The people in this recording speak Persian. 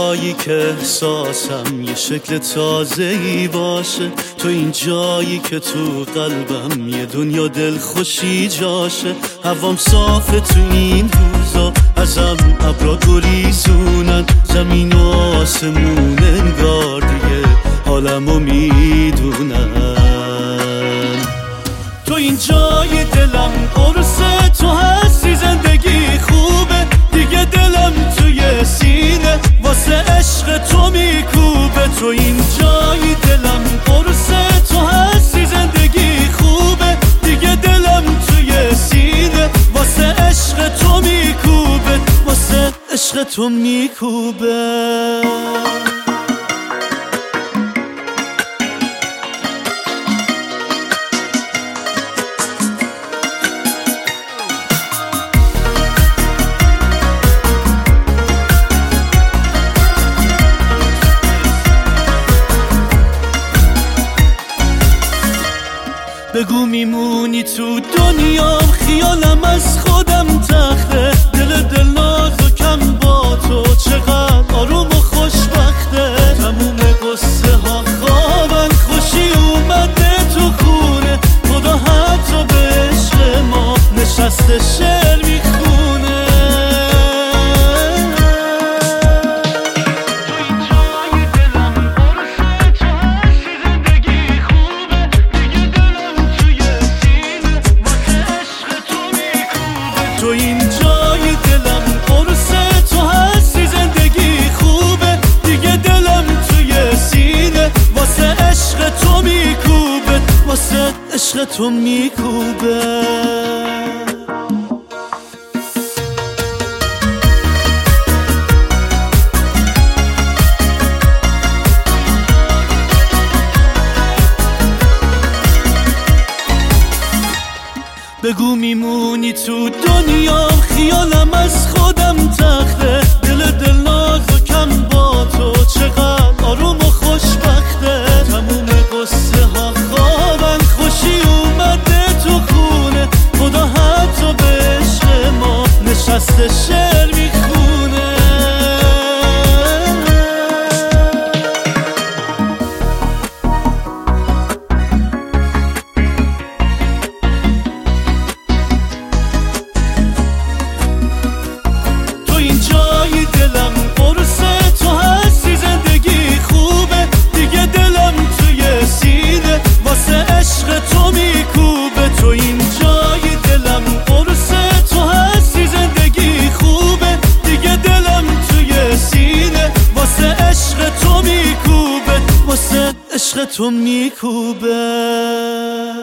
جایی که احساسم یه شکل تازه‌ای باشه، تو این جایی که تو قلبم یه دنیا دلخوشی جاشه. هوام صافه تو این روزا، ازم ابرا گریزونن، زمین و آسمون انگار دیگه حالمو میدونن. تو این جای دلم قرصه، تو هستی زندگی خوبه دیگه، دلم توی سینه واسه عشق تو میکوبه. تو این جای دلم قرصه، تو هستی زندگی خوبه دیگه، دلم توی سینه واسه عشق تو میکوبه، واسه عشق تو میکوبه. بگو میمونی تو دنیام، خیالم از خودم تخته، دل ناز و کم با تو چقدر آروم و خوشبخته. تموم قصه ها خوابن، خوشی اومده تو خونه، خدا حتی به عشق ما نشسته شعر میخونه. تو این جای دلم قرصه، تو هستی زندگی خوبه دیگه، دلم توی سینه واسه عشق تو میکوبه، واسه عشق تو میکوبه. بگو میمونی تو دنیام، خیالم از خودم تخته، دل ناز و کم با تو چقدر آروم و خوشبخته. تموم قصه ها خوابن، خوشی اومده تو خونه، خدا حتی به عشق ما نشسته شعر میخونه. جای دلم قرصه، تو هستی زندگی خوبه دیگه، دلم توی سینه واسه عشق تو میکوبه. تو این جای دلم قرصه، تو هستی زندگی خوبه دیگه، دلم توی سینه واسه عشق تو میکوبه، واسه عشق تو میکوبه.